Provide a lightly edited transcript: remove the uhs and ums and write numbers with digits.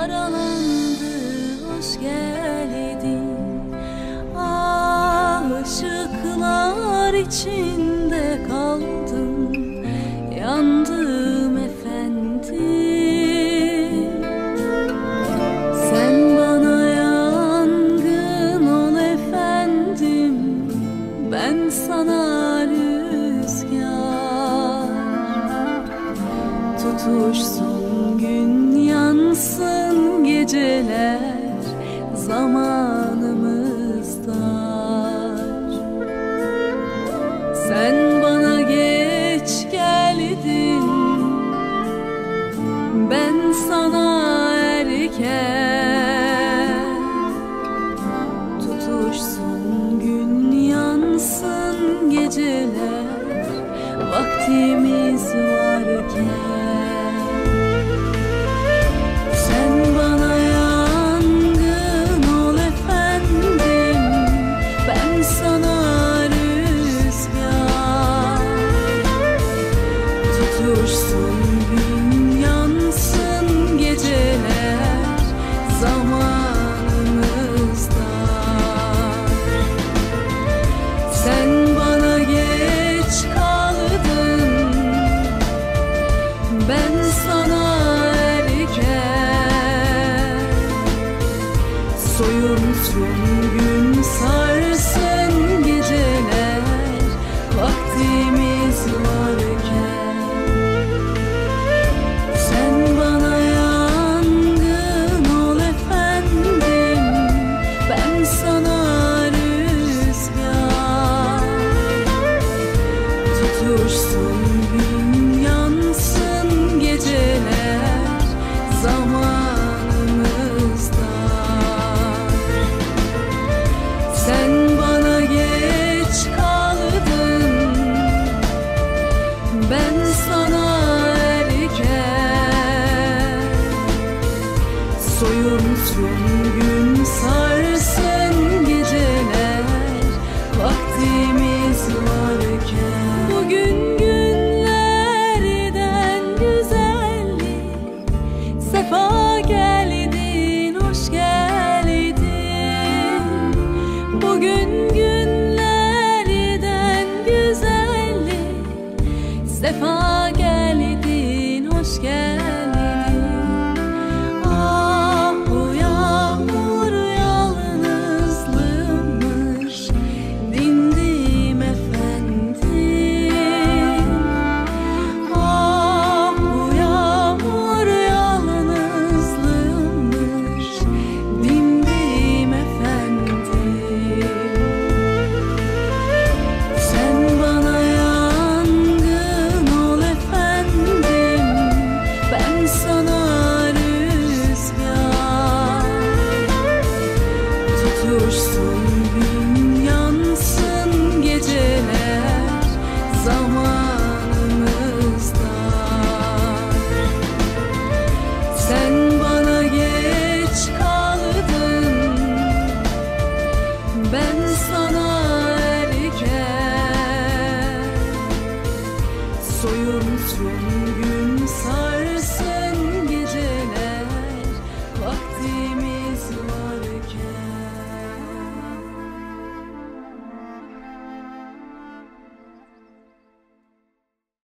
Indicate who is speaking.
Speaker 1: aralandı, hoş geldin. Aşıklar içinde kaldım, yandım efendim. Sen bana yangın ol efendim, ben sana rüzgar. Tutuşsun gün, yansın geceler, zamanımız dar. Sen bana geç geldin, ben sana erken. Tutuşsun gün, yansın geceler, vaktimiz varken. Sen bana yangın ol efendim, ben sana rüzgar. Tutuşsun gün, yansın geceler, zamanımız dar. Sen bana geç kaldın, ben sana erken. Soyunsun gün, sarsın geceler, vaktimiz varken. Sen bana yangın ol efendim, ben sana rüzgar. Tutuşsun gün, yansın geceler, zamanımız dar. Sen bana geç kaldın, ben sana erken. Soyunsun gün, sarsın geceler, vaktimiz varken. Bugün günlerden güzellik, sefa geldin, hoş geldin. Bugün günlerden güzellik, sefa geldin, hoş geldin. Ah bu yağmur yalnızlığımış, dindim efendim. Ah bu yağmur yalnızlığımış, dindim efendim. Sen bana yangın ol efendim, ben sana rüzgar. Tutuşsun gün, yansın geceler, zamanımız dar. Sen bana geç kaldın, ben sana erken. Soyunsun gün,